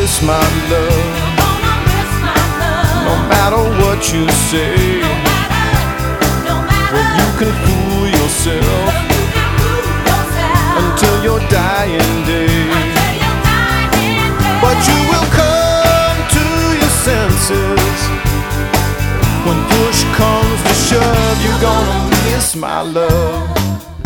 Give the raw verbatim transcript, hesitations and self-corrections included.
miss my love. No matter what you say, well, you can fool yourself until your dying day. But you will come to your senses when push comes to shove. You're gonna miss my love.